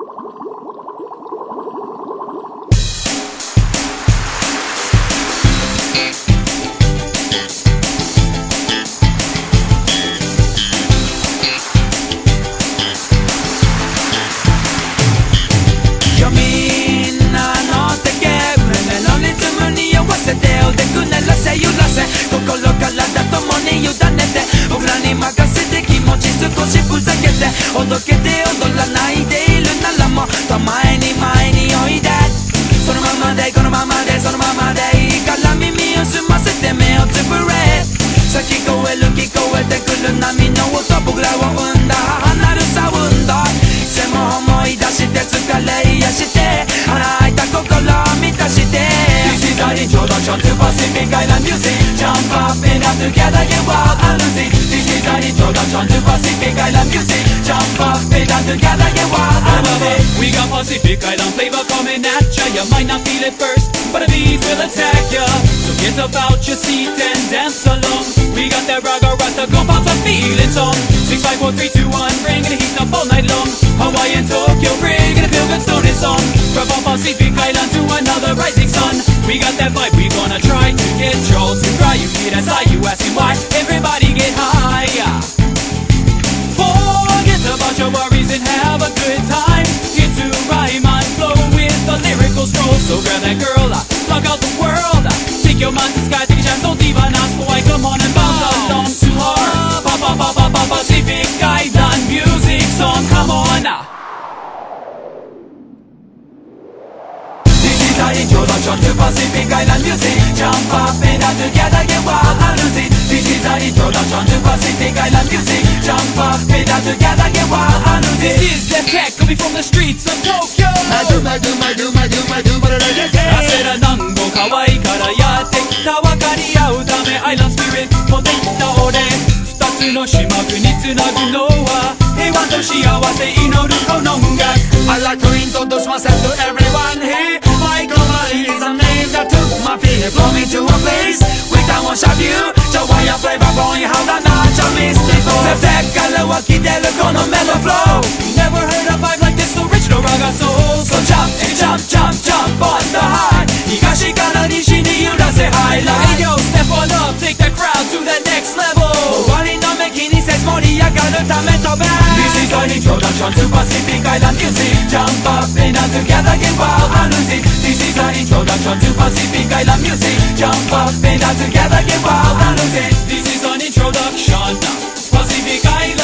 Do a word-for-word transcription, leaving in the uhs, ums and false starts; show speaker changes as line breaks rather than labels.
おどけて踊らないでいるならもっと前に前においでそのままでこのままでそのままでいいから耳を澄ませて目をつぶれさあ聞こえる聞こえてくる波の音僕らを生んだ母なるサウンド背も思い出して疲れ癒して腹空いた心を満たして This is our introduction to Pacific Island music Jump up and up together get wild and lose it This is our introduction to Pacific Island music Jump up and up together get wild and lose it
We got Pacific Island flavor coming at ya You might not feel it first but the beat will attack ya So get up out your seat and dance along We got that raga rasta gon' pop some feeling song Six, five, four, three, two, one Bringing the heat up all night long Hawaii and Tokyo bringing the feel good story song From Pacific Island to another rising sun We got that vibe we gonna try to get y'all to cry You hear that sigh you asking why Everybody get high Forget about your worries and have a good time Get to rhyme and flow with the lyrical stroll So grab that girl, plug out the world Take your mind to sky, take a chance, don't even ask boy Come on and bounce along to our pa pa pa pa pa Pacific Island music song Come on now
This is our introduction to Pacific Island music Jump up and down together get wild and lose it This is our introduction to Pacific Island music Jump up and down together get wild and lose it
This is the tech coming from the streets of Tokyo
I do, I do, I do, I do, I do, but I like it
焦らなんご可愛いからやってきた分かり合うためアイランスピリット持ってきた俺二つの島国つなぐのは平和と幸せ祈るこの音楽
I like to introduce myself to everyone here Michael Ali is a name that took my feet Blow me to a place with I want shop you じゃわやフレーバーボーイハウダナチャミスティコ絶対から湧き出るこのメロフロー
Never heard a vibe like this original raga soul
So jump, jump, jump, jump on the high 東から西に揺らせハイライ
Hey yo, step on up, take that crowd to the next level
終わりの目気にせず盛り上がるため飛べ This is an introduction to Pacific Island music Jump up and down together get wild and lose it This is an introduction to Pacific Island music Jump up and down together get wild and lose it
This is an introduction Pacific Island